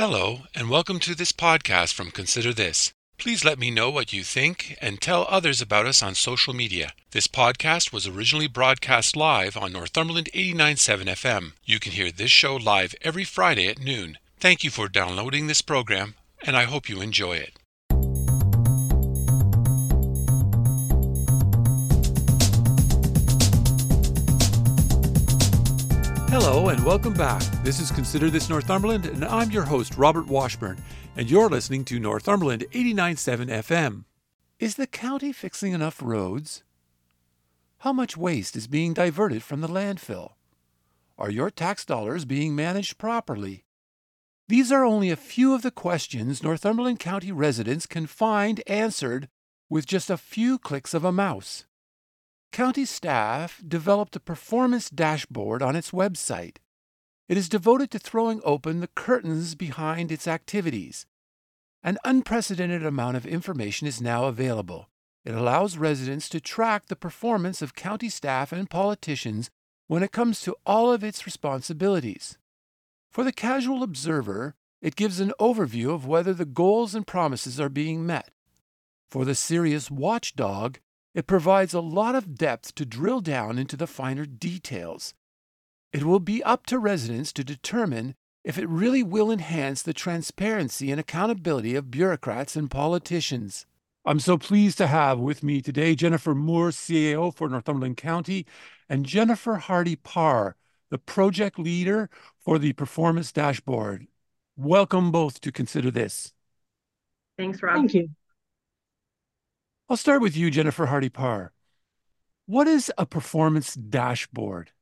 Hello, and welcome to this podcast from Consider This. Please let me know what you think and tell others about us on social media. This podcast was originally broadcast live on Northumberland 89.7 FM. You can hear this show live every Friday at noon. Thank you for downloading this program, and I hope you enjoy it. Hello and welcome back. This is Consider This Northumberland, and I'm your host, Robert Washburn, and you're listening to Northumberland 89.7 FM. Is the county fixing enough roads? How much waste is being diverted from the landfill? Are your tax dollars being managed properly? These are only a few of the questions Northumberland County residents can find answered with just a few clicks of a mouse. County staff developed a performance dashboard on its website. It is devoted to throwing open the curtains behind its activities. An unprecedented amount of information is now available. It allows residents to track the performance of county staff and politicians when it comes to all of its responsibilities. For the casual observer, it gives an overview of whether the goals and promises are being met. For the serious watchdog, it provides a lot of depth to drill down into the finer details. It will be up to residents to determine if it really will enhance the transparency and accountability of bureaucrats and politicians. I'm so pleased to have with me today Jennifer Moore, CAO for Northumberland County, and Jennifer Hardy-Parr, the project leader for the Performance Dashboard. Welcome both to Consider This. Thanks, Rob. Thank you. I'll start with you, Jennifer Hardy-Parr. What is a performance dashboard?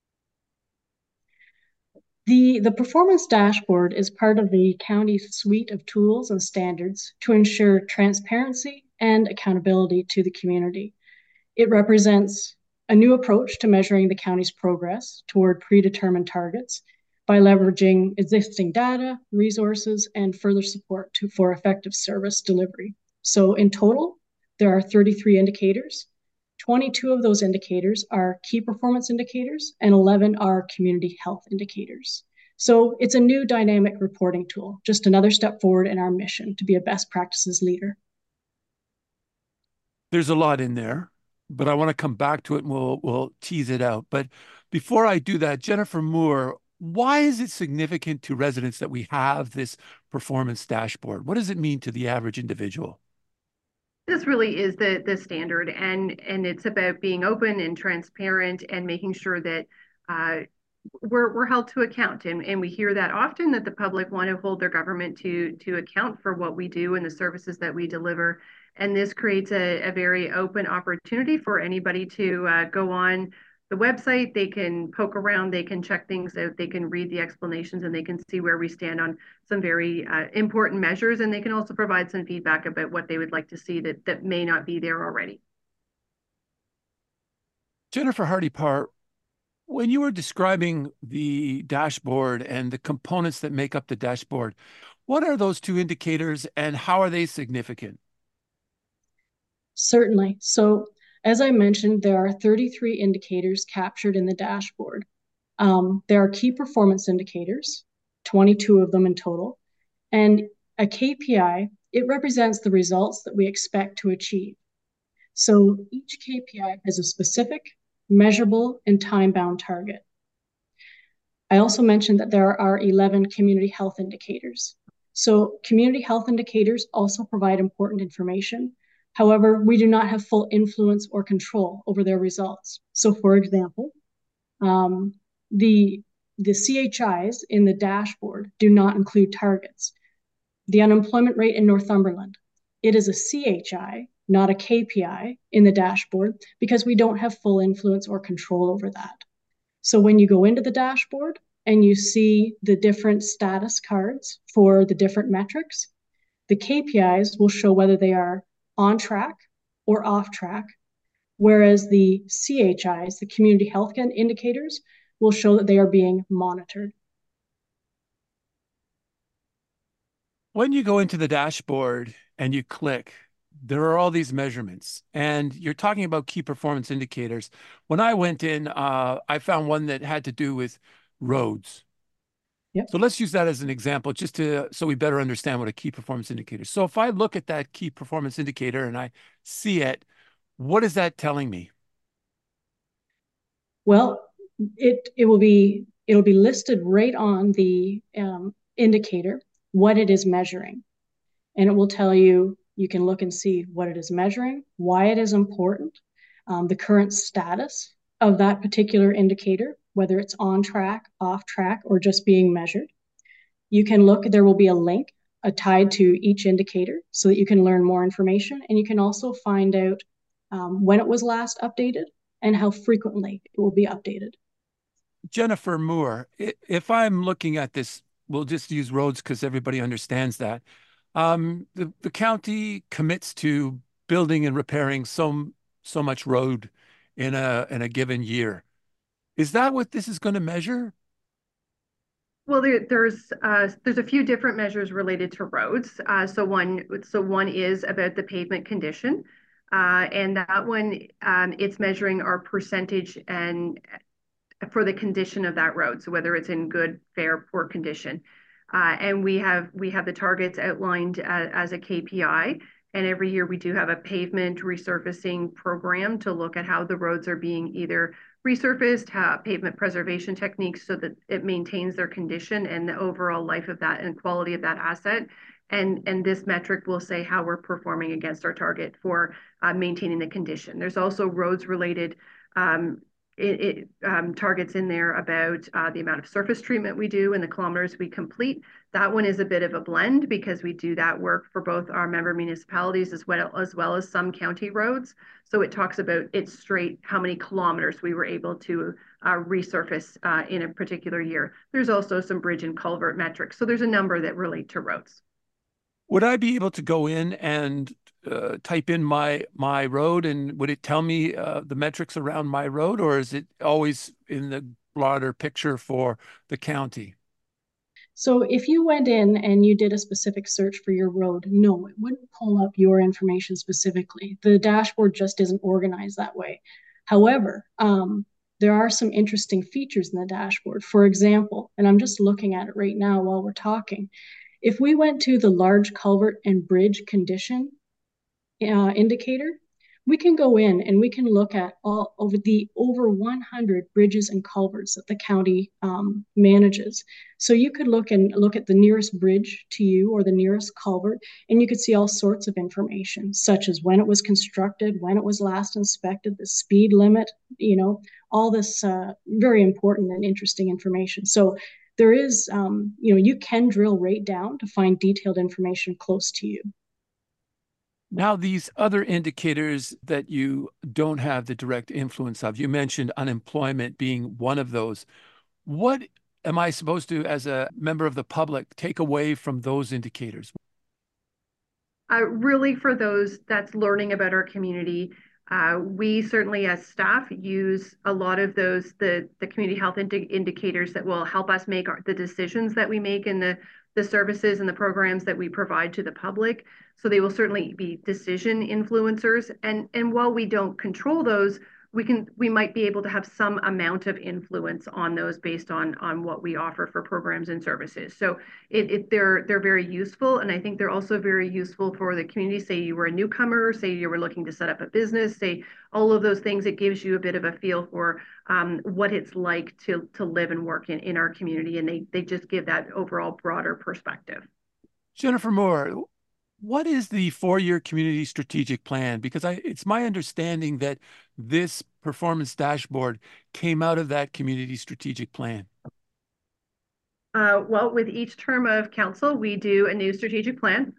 The performance dashboard is part of the county's suite of tools and standards to ensure transparency and accountability to the community. It represents a new approach to measuring the county's progress toward predetermined targets by leveraging existing data, resources, and further support for effective service delivery. So in total, there are 33 indicators. 22 of those indicators are key performance indicators, and 11 are community health indicators. So it's a new dynamic reporting tool, just another step forward in our mission to be a best practices leader. There's a lot in there, but I want to come back to it and we'll tease it out. But before I do that, Jennifer Moore, why is it significant to residents that we have this performance dashboard? What does it mean to the average individual? This really is the standard, and it's about being open and transparent and making sure that we're held to account. And we hear that often, that the public want to hold their government to account for what we do and the services that we deliver. And this creates a very open opportunity for anybody to go on the website. They can poke around, they can check things out, they can read the explanations, and they can see where we stand on some very important measures. And they can also provide some feedback about what they would like to see that may not be there already. Jennifer Hardy-Parr, when you were describing the dashboard and the components that make up the dashboard, what are those two indicators and how are they significant? Certainly. So as I mentioned, there are 33 indicators captured in the dashboard. There are key performance indicators, 22 of them in total, and a KPI, it represents the results that we expect to achieve. So each KPI has a specific, measurable, and time-bound target. I also mentioned that there are 11 community health indicators. So community health indicators also provide important information. However, we do not have full influence or control over their results. So for example, the CHIs in the dashboard do not include targets. The unemployment rate in Northumberland, it is a CHI, not a KPI in the dashboard, because we don't have full influence or control over that. So when you go into the dashboard and you see the different status cards for the different metrics, the KPIs will show whether they are on track or off track, whereas the CHIs, the community health indicators, will show that they are being monitored. When you go into the dashboard and you click, there are all these measurements, and you're talking about key performance indicators. When I went in, I found one that had to do with roads. Yep. So let's use that as an example, just so we better understand what a key performance indicator is. So if I look at that key performance indicator and I see it, what is that telling me? Well, it'll be listed right on the indicator what it is measuring, and it will tell you. You can look and see what it is measuring, why it is important, the current status of that particular indicator, whether it's on track, off track, or just being measured. You can look. There will be a link tied to each indicator so that you can learn more information, and you can also find out when it was last updated and how frequently it will be updated. Jennifer Moore, if I'm looking at this, we'll just use roads because everybody understands that. The county commits to building and repairing so much road in a given year. Is that what this is going to measure? Well, there's a few different measures related to roads. So one is about the pavement condition, and that one it's measuring our percentage and for the condition of that road. So whether it's in good, fair, poor condition, and we have the targets outlined as a KPI. And every year we do have a pavement resurfacing program to look at how the roads are being either resurfaced, pavement preservation techniques so that it maintains their condition and the overall life of that and quality of that asset. And this metric will say how we're performing against our target for maintaining the condition. There's also roads related um, targets in there about the amount of surface treatment we do and the kilometers we complete. That one is a bit of a blend because we do that work for both our member municipalities as well as some county roads. So it talks about it's straight how many kilometers we were able to resurface in a particular year. There's also some bridge and culvert metrics. So there's a number that relate to roads. Would I be able to go in and type in my road, and would it tell me the metrics around my road, or is it always in the broader picture for the county? So if you went in and you did a specific search for your road, no, it wouldn't pull up your information specifically. The dashboard just isn't organized that way. However, there are some interesting features in the dashboard. For example, and I'm just looking at it right now while we're talking, if we went to the large culvert and bridge condition indicator, we can go in and we can look at all over 100 bridges and culverts that the county manages. So you could look at the nearest bridge to you or the nearest culvert, and you could see all sorts of information, such as when it was constructed, when it was last inspected, the speed limit, all this very important and interesting information. So there is, you can drill right down to find detailed information close to you. Now, these other indicators that you don't have the direct influence of, you mentioned unemployment being one of those. What am I supposed to, as a member of the public, take away from those indicators? Really, for those that's learning about our community, we certainly as staff use a lot of the community health indicators that will help us make the decisions that we make in the services and the programs that we provide to the public. So they will certainly be decision influencers. And while we don't control those, we might be able to have some amount of influence on those based on what we offer for programs and services. So they're very useful, and I think they're also very useful for the community. Say you were a newcomer, say you were looking to set up a business, say all of those things. It gives you a bit of a feel for what it's like to live and work in our community, and they just give that overall broader perspective. Jennifer Moore, what is the four-year community strategic plan? Because it's my understanding that this performance dashboard came out of that community strategic plan. Well, with each term of council, we do a new strategic plan.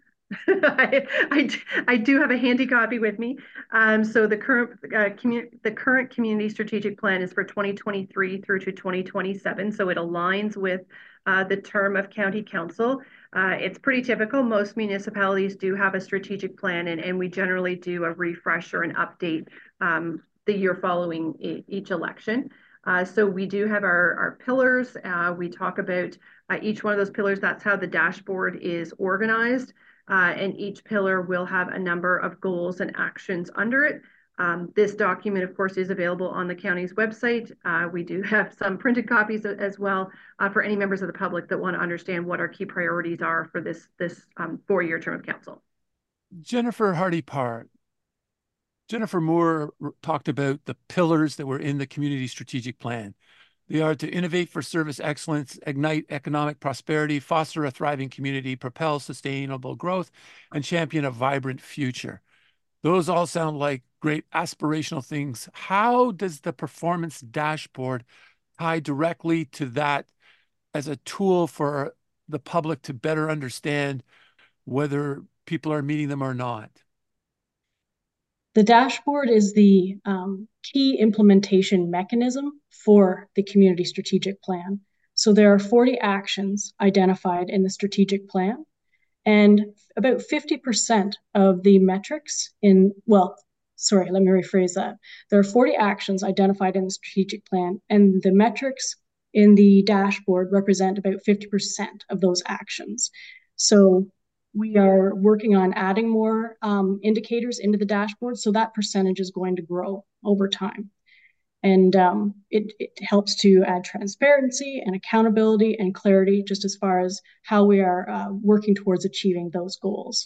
I do have a handy copy with me. So the current community strategic plan is for 2023 through to 2027. So it aligns with the term of county council. It's pretty typical. Most municipalities do have a strategic plan, and we generally do a refresh or an update the year following each election. So we do have our pillars. We talk about each one of those pillars. That's how the dashboard is organized. And each pillar will have a number of goals and actions under it. This document, of course, is available on the county's website. We do have some printed copies as well for any members of the public that want to understand what our key priorities are for this 4-year term of council. Jennifer Hardy-Parr, Jennifer Moore talked about the pillars that were in the community strategic plan. They are to innovate for service excellence, ignite economic prosperity, foster a thriving community, propel sustainable growth, and champion a vibrant future. Those all sound like great aspirational things. How does the performance dashboard tie directly to that as a tool for the public to better understand whether people are meeting them or not? The dashboard is the key implementation mechanism for the community strategic plan. So there are 40 actions identified in the strategic plan, and about 50% of the metrics let me rephrase that. There are 40 actions identified in the strategic plan, and the metrics in the dashboard represent about 50% of those actions. So we are working on adding more indicators into the dashboard, so that percentage is going to grow over time. And it helps to add transparency and accountability and clarity just as far as how we are working towards achieving those goals.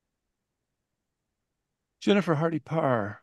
Jennifer Hardy-Parr,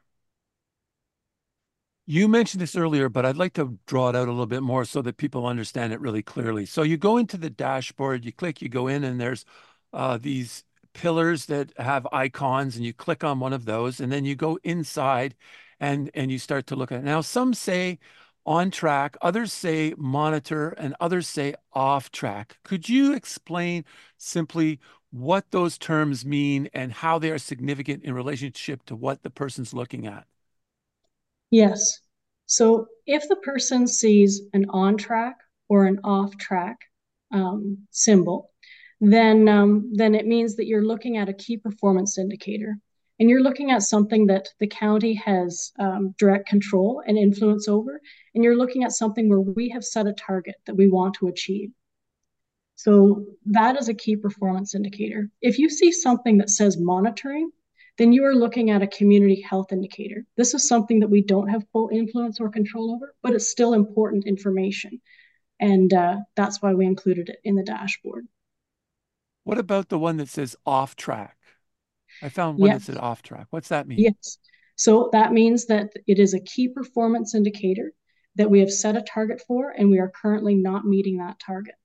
you mentioned this earlier, but I'd like to draw it out a little bit more so that people understand it really clearly. So you go into the dashboard, you go in, and there's these pillars that have icons, and you click on one of those, and then you go inside and you start to look at it. Now, some say on track, others say monitor, and others say off track. Could you explain simply what those terms mean and how they are significant in relationship to what the person's looking at? Yes. So if the person sees an on track or an off track symbol, then it means that you're looking at a key performance indicator. And you're looking at something that the county has direct control and influence over. And you're looking at something where we have set a target that we want to achieve. So that is a key performance indicator. If you see something that says monitoring, then you are looking at a community health indicator. This is something that we don't have full influence or control over, but it's still important information. And that's why we included it in the dashboard. What about the one that says off track? I found one that said off track. What's that mean? Yes. So that means that it is a key performance indicator that we have set a target for, and we are currently not meeting that target.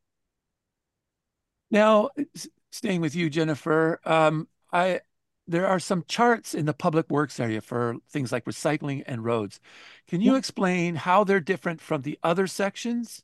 Now, staying with you, Jennifer, there are some charts in the public works area for things like recycling and roads. Can you explain how they're different from the other sections?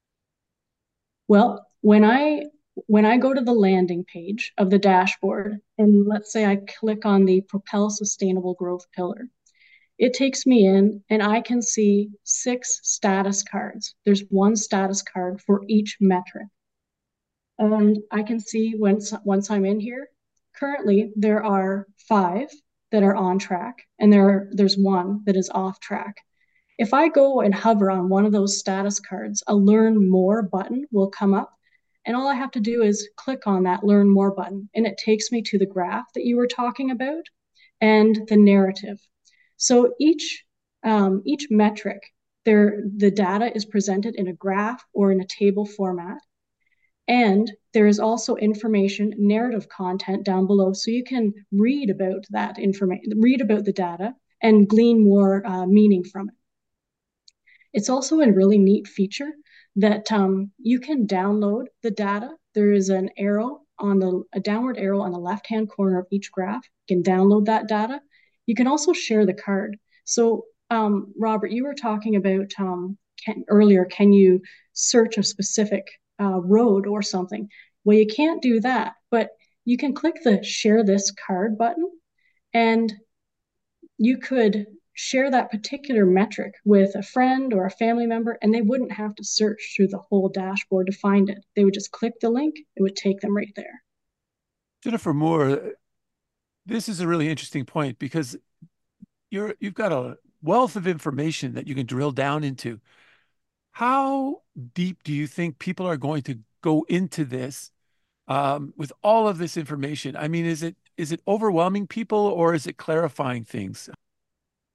Well, when I go to the landing page of the dashboard, and let's say I click on the Propel Sustainable Growth pillar, it takes me in and I can see 6 status cards. There's one status card for each metric. And I can see once I'm in here, currently there are 5 that are on track, and there's one that is off track. If I go and hover on one of those status cards, a Learn More button will come up, and all I have to do is click on that Learn More button, and it takes me to the graph that you were talking about and the narrative. So each metric, the data is presented in a graph or in a table format. And there is also information, narrative content down below, so you can read about that information, read about the data, and glean more meaning from it. It's also a really neat feature that you can download the data. There is a downward arrow on the left-hand corner of each graph. You can download that data. You can also share the card. So, Robert, you were talking about earlier, can you search a specific road or something? Well, you can't do that, but you can click the Share This Card button, and you could share that particular metric with a friend or a family member, and they wouldn't have to search through the whole dashboard to find it. They would just click the link, it would take them right there. Jennifer Moore, this is a really interesting point because you've got a wealth of information that you can drill down into. How deep do you think people are going to go into this with all of this information? I mean, is it overwhelming people, or is it clarifying things?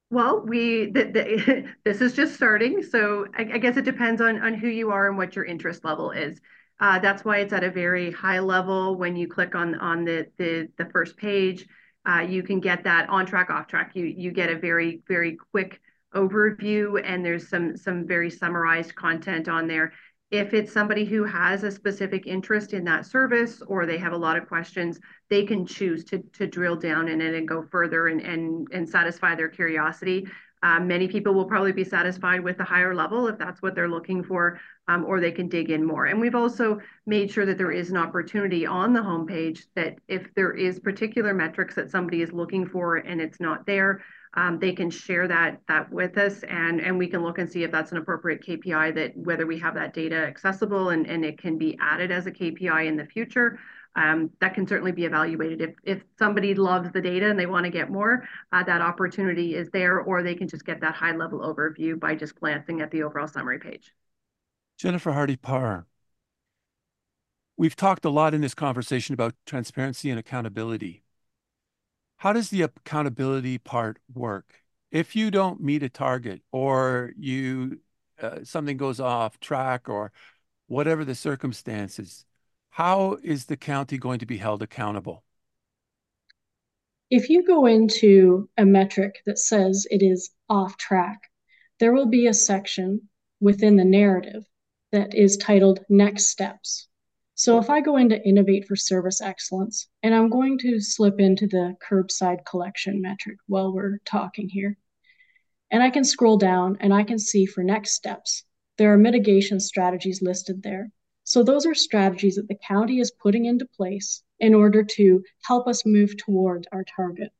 Well, this is just starting, so I guess it depends on who you are and what your interest level is. That's why it's at a very high level. When you click on the first page, you can get that on track, off track. You get a very quick overview, and there's some very summarized content on there. If it's somebody who has a specific interest in that service or they have a lot of questions, they can choose to drill down in it and go further and satisfy their curiosity. Many people will probably be satisfied with the higher level if that's what they're looking for, or they can dig in more. And we've also made sure that there is an opportunity on the homepage that if there is particular metrics that somebody is looking for and it's not there, they can share that with us, and we can look and see if that's an appropriate KPI, that whether we have that data accessible and it can be added as a KPI in the future. That can certainly be evaluated. If somebody loves the data and they want to get more, that opportunity is there, or they can just get that high level overview by just glancing at the overall summary page. Jennifer Hardy-Parr, we've talked a lot in this conversation about transparency and accountability. How does the accountability part work? If you don't meet a target or something goes off track or whatever the circumstances, how is the county going to be held accountable? If you go into a metric that says it is off track, there will be a section within the narrative that is titled Next Steps. So if I go into Innovate for Service Excellence, and I'm going to slip into the curbside collection metric while we're talking here, and I can scroll down and I can see for next steps, there are mitigation strategies listed there. So those are strategies that the county is putting into place in order to help us move toward our target.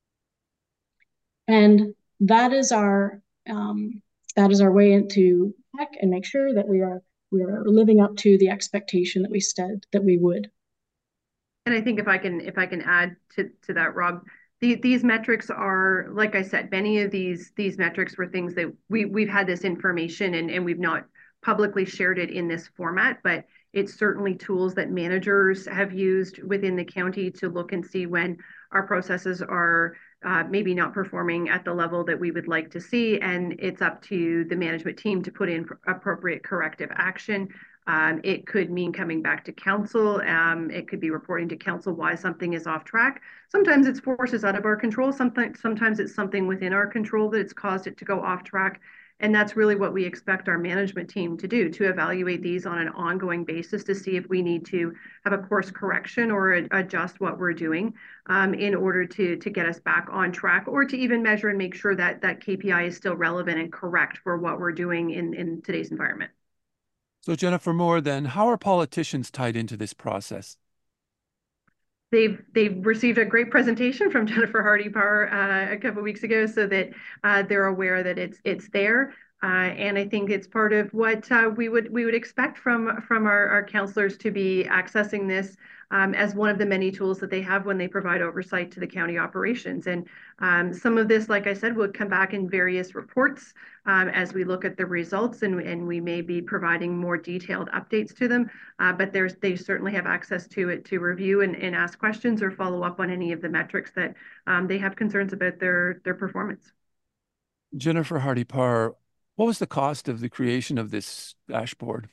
And that is our way into check and make sure that we are living up to the expectation that we said that we would. And I think if I can add to that, Rob, these metrics are, like I said, many of these metrics were things that we've had this information and we've not publicly shared it in this format, but it's certainly tools that managers have used within the county to look and see when our processes are maybe not performing at the level that we would like to see. And it's up to the management team to put in appropriate corrective action. It could mean coming back to council. It could be reporting to council why something is off track. Sometimes it's forces out of our control. Sometimes it's something within our control that it's caused it to go off track. And that's really what we expect our management team to do, to evaluate these on an ongoing basis to see if we need to have a course correction or adjust what we're doing in order to get us back on track, or to even measure and make sure that that KPI is still relevant and correct for what we're doing in today's environment. So Jennifer Moore, then, how are politicians tied into this process? They've received a great presentation from Jennifer Hardy-Parr a couple of weeks ago, so that they're aware that it's there. And I think it's part of what we would expect from our counselors to be accessing this as one of the many tools that they have when they provide oversight to the county operations. And some of this, like I said, will come back in various reports as we look at the results, and we may be providing more detailed updates to them. But they certainly have access to it to review and ask questions or follow up on any of the metrics that they have concerns about their performance. Jennifer Hardy-Parr, what was the cost of the creation of this dashboard?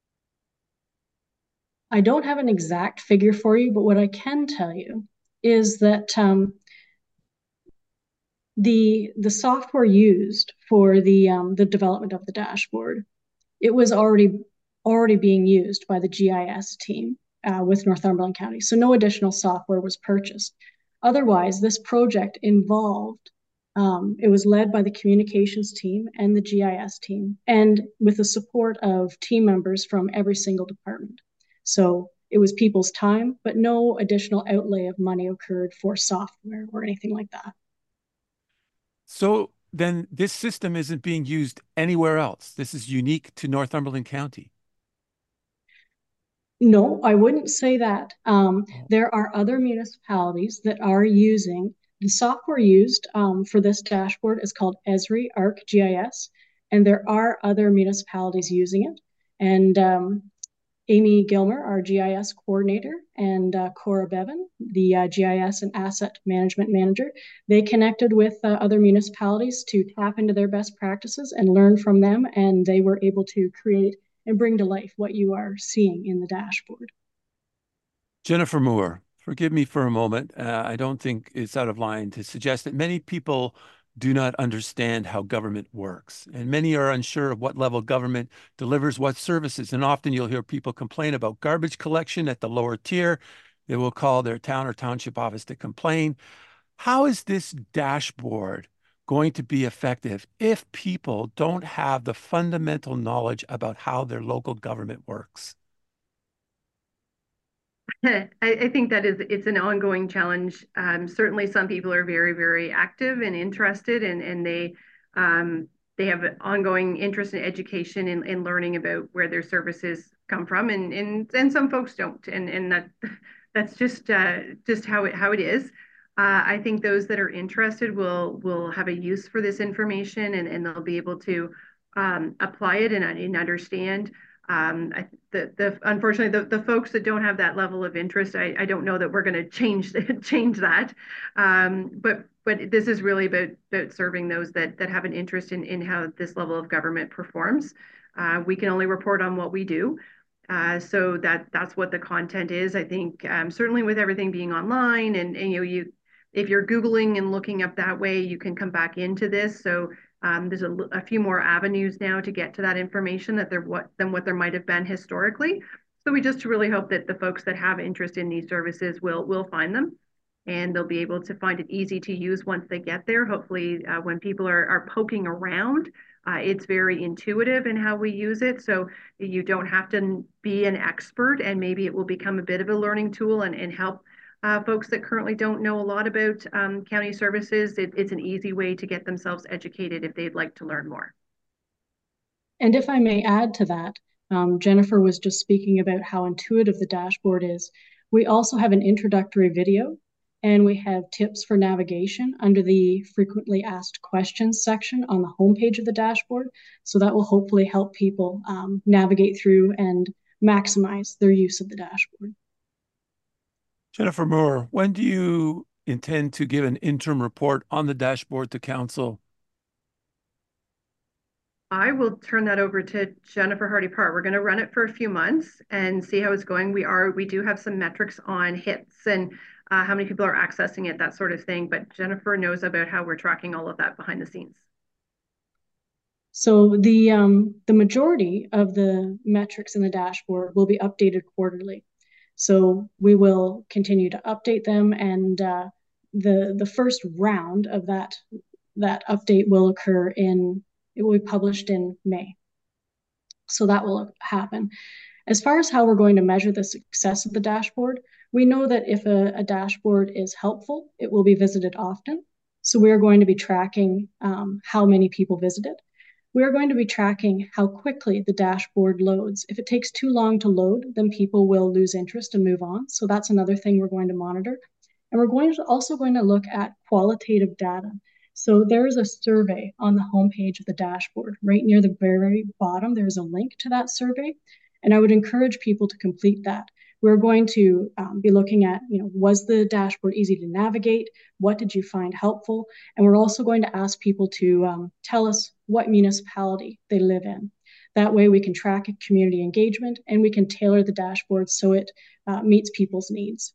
I don't have an exact figure for you, but what I can tell you is that the software used for the development of the dashboard, it was already being used by the GIS team with Northumberland County. So no additional software was purchased. Otherwise, this project involved it was led by the communications team and the GIS team, and with the support of team members from every single department. So it was people's time, but no additional outlay of money occurred for software or anything like that. So then this system isn't being used anywhere else. This is unique to Northumberland County. No, I wouldn't say that. There are other municipalities that are using the software used for this dashboard is called Esri ArcGIS, and there are other municipalities using it. And Amy Gilmer, our GIS coordinator, and Cora Bevan, the GIS and Asset Management Manager. They connected with other municipalities to tap into their best practices and learn from them, and they were able to create and bring to life what you are seeing in the dashboard. Jennifer Moore, forgive me for a moment. I don't think it's out of line to suggest that many people do not understand how government works, and many are unsure of what level government delivers what services. And often you'll hear people complain about garbage collection at the lower tier. They will call their town or township office to complain. How is this dashboard going to be effective if people don't have the fundamental knowledge about how their local government works? I think that it's an ongoing challenge. Certainly some people are very, very active and interested, and they have an ongoing interest in education and learning about where their services come from, and some folks don't, and that's just how it is. I think those that are interested will have a use for this information, and they'll be able to apply it and understand. Unfortunately, the folks that don't have that level of interest, I don't know that we're going to change that. But this is really about serving those that have an interest in how this level of government performs. We can only report on what we do. So that's what the content is. I think certainly with everything being online and if you're Googling and looking up that way, you can come back into this. So there's a few more avenues now to get to that information than what there might have been historically. So we just really hope that the folks that have interest in these services will find them, and they'll be able to find it easy to use once they get there. Hopefully, when people are poking around, it's very intuitive in how we use it. So you don't have to be an expert, and maybe it will become a bit of a learning tool and help folks that currently don't know a lot about county services. It's an easy way to get themselves educated if they'd like to learn more. And if I may add to that, Jennifer was just speaking about how intuitive the dashboard is. We also have an introductory video, and we have tips for navigation under the frequently asked questions section on the homepage of the dashboard. So that will hopefully help people navigate through and maximize their use of the dashboard. Jennifer Moore, when do you intend to give an interim report on the dashboard to council? I will turn that over to Jennifer Hardy-Parr. We're going to run it for a few months and see how it's going. We do have some metrics on hits and how many people are accessing it, that sort of thing. But Jennifer knows about how we're tracking all of that behind the scenes. So the majority of the metrics in the dashboard will be updated quarterly. So we will continue to update them, and the first round of that update will occur it will be published in May. So that will happen. As far as how we're going to measure the success of the dashboard, we know that if a dashboard is helpful, it will be visited often. So we're going to be tracking how many people visit it. We're going to be tracking how quickly the dashboard loads. If it takes too long to load, then people will lose interest and move on. So that's another thing we're going to monitor. And we're also going to look at qualitative data. So there is a survey on the homepage of the dashboard. Right near the very bottom, there's a link to that survey. And I would encourage people to complete that. We're going to be looking at, was the dashboard easy to navigate? What did you find helpful? And we're also going to ask people to tell us what municipality they live in. That way we can track community engagement and we can tailor the dashboard so it meets people's needs.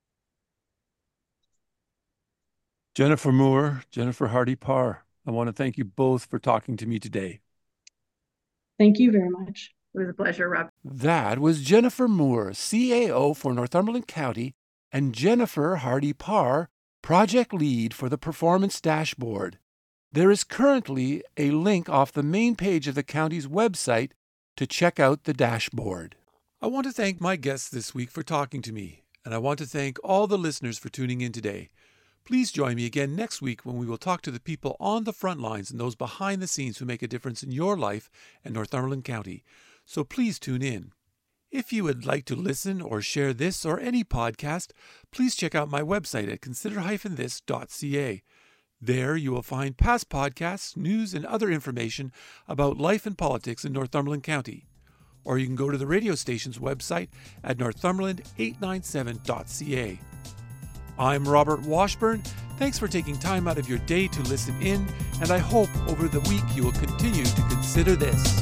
Jennifer Moore, Jennifer Hardy-Parr, I want to thank you both for talking to me today. Thank you very much. It was a pleasure, Rob. That was Jennifer Moore, CAO for Northumberland County, and Jennifer Hardy-Parr, Project Lead for the Performance Dashboard. There is currently a link off the main page of the county's website to check out the dashboard. I want to thank my guests this week for talking to me, and I want to thank all the listeners for tuning in today. Please join me again next week when we will talk to the people on the front lines and those behind the scenes who make a difference in your life in Northumberland County. So please tune in. If you would like to listen or share this or any podcast, please check out my website at consider-this.ca. There you will find past podcasts, news, and other information about life and politics in Northumberland County. or you can go to the radio station's website at northumberland897.ca. I'm Robert Washburn. Thanks for taking time out of your day to listen in, and I hope over the week you will continue to consider this.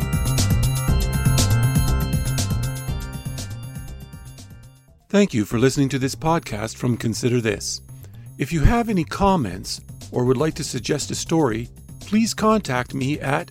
Thank you for listening to this podcast from Consider This. If you have any comments or would like to suggest a story, please contact me at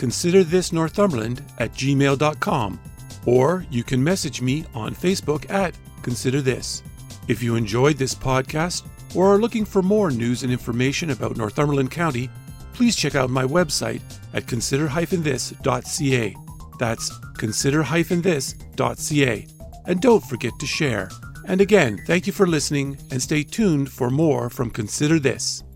considerthisnorthumberland@gmail.com, or you can message me on Facebook at Consider This. If you enjoyed this podcast or are looking for more news and information about Northumberland County, please check out my website at consider-this.ca. That's consider-this.ca. And don't forget to share. And again, thank you for listening, and stay tuned for more from Consider This.